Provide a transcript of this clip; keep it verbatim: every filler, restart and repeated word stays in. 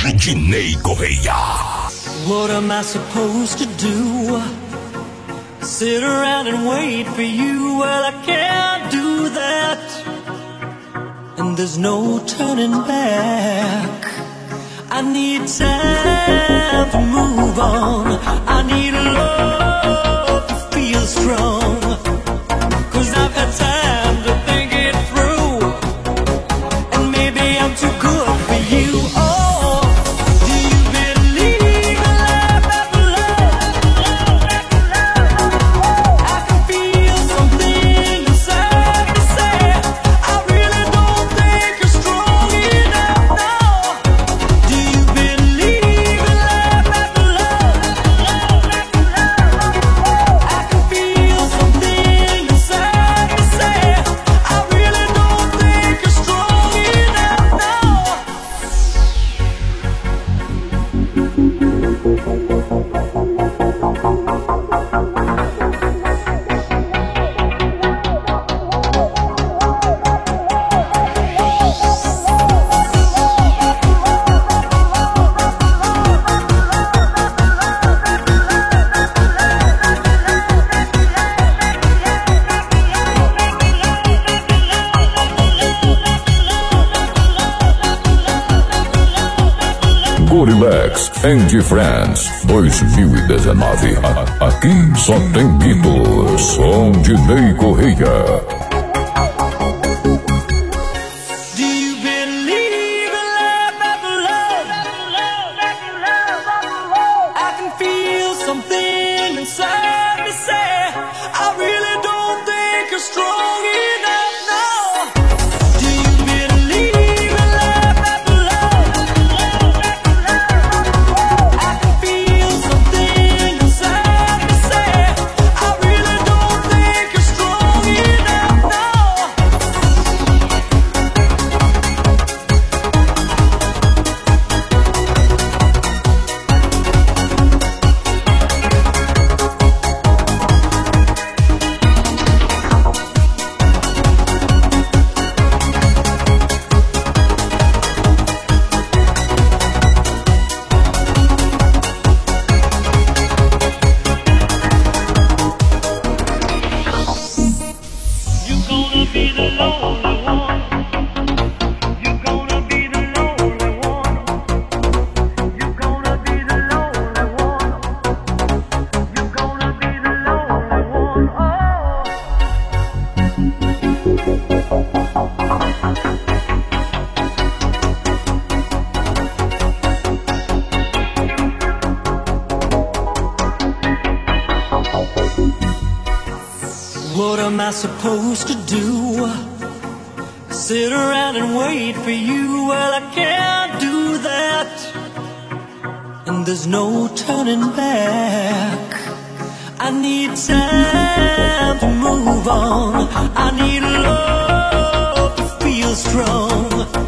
Dinei Correia. What am I supposed to do? Sit around and wait for you? Well, I can't do that. And there's no turning back. I need time to move on. I need love to feel strong. 'Cause I've had time to think it through. And maybe I'm too good for you. Oh, do you believe in love after love? I can feel something inside me say I really don't think you're strong enough now. Do you believe in love after love? I can feel something inside me say I really don't think you're strong enough now. Gorillax and Friends dois mil e dezenove. A- Aqui só tem Beatles. Som de Ney Correia. Do you believe in love after love? I can feel something inside me say I really don't think you're strong enough now. Do you believe in love after love? I can feel something inside me say I really don't think you're strong enough now. You're gonna be the lonely one. You're gonna be the lonely one. You're gonna be the lonely one. You're gonna be the lonely one. Oh. What am I supposed to do? Sit around and wait for you? Well, I can't do that. And there's no turning back. I need time to move on. I need love to feel strong.